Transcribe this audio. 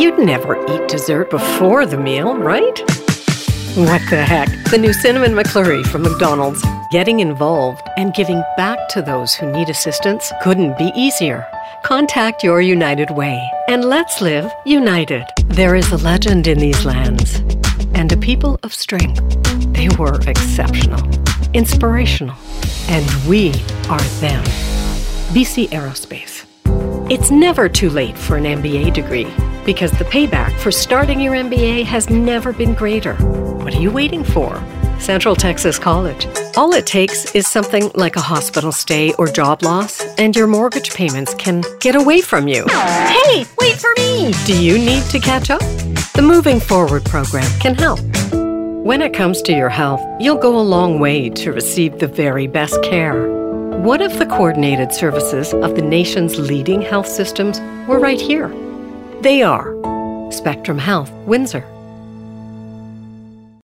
You'd never eat dessert before the meal, right? What the heck? The new Cinnamon McFlurry from McDonald's. Getting involved and giving back to those who need assistance couldn't be easier. Contact your United Way and let's live united. There is a legend in these lands and a people of strength. They were exceptional, inspirational, and we are them. BC Aerospace. It's never too late for an MBA degree because the payback for starting your MBA has never been greater. What are you waiting for? Central Texas College. All it takes is something like a hospital stay or job loss, and your mortgage payments can get away from you. Hey, wait for me! Do you need to catch up? The Moving Forward program can help. When it comes to your health, you'll go a long way to receive the very best care. What if the coordinated services of the nation's leading health systems were right here? They are Spectrum Health, Windsor,